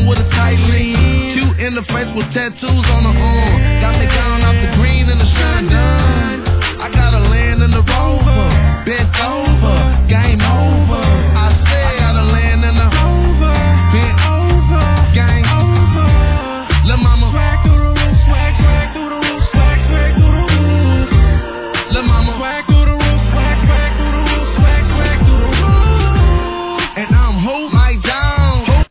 on with a tight lean. Cute in the face with tattoos on her arm. Got me down off the green and the shine done. I got a land in the Rover, bent over.